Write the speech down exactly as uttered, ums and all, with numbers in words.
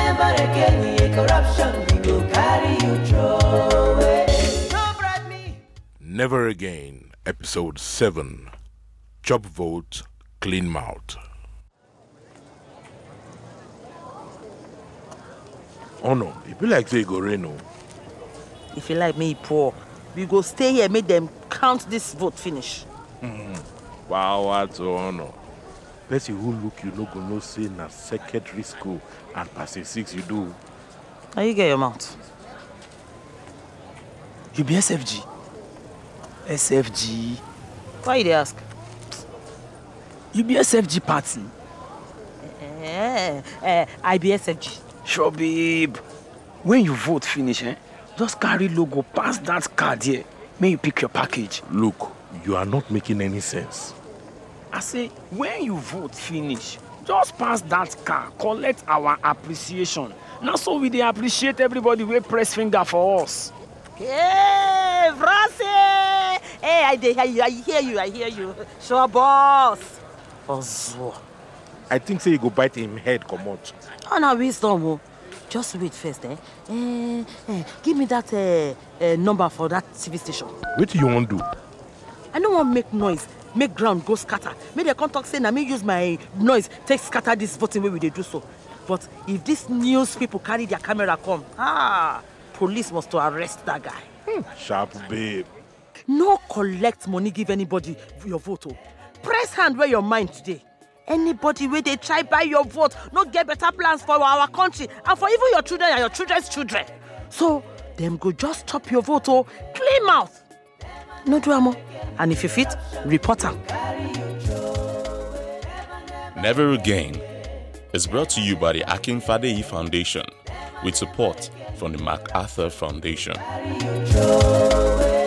Never again, yeah, corruption, we go carry you throw away. Don't bribe me. Never Again, Episode seven. Chop vote, clean mouth. Oh no, it be like say go rain. If you like me poor, we go stay here, make them count this vote finish. Mm-hmm. Wow, what honor. Person who look you no go no say na secondary school and passing six you do. How you get your mouth? You be S F G. S F G. Why you dey ask? You be S F G party. Eh, eh, I be S F G. Sure, babe. When you vote finish, eh, just carry logo past that card here. May you pick your package. Look, you are not making any sense. I say, when you vote finish, just pass that car, collect our appreciation. Now so we dey appreciate everybody wey press finger for us. Hey, Frosty! Hey, I dey hear you, I hear you, I hear you. Sure, boss. Ozo. I think say you go bite him head, come out. Oh, now wisdom, oh. Just wait first, eh? Eh, eh give me that uh, uh, number for that T V station. What do you want to do? I don't want to make noise, make ground go scatter. Make the contact say, na me use my noise, take scatter this voting way we dey do so. But if these news people carry their camera come, ah, police must to arrest that guy. Hmm. Sharp, babe. No collect money, give anybody your vote. Oh. Press hand where your mind today. Anybody where they try buy your vote, not get better plans for our country and for even your children and your children's children. So, them go just chop your vote, oh, clean mouth. No drama. And if you fit, report them. Never Again is brought to you by the Akin Fadeyi Foundation with support from the MacArthur Foundation.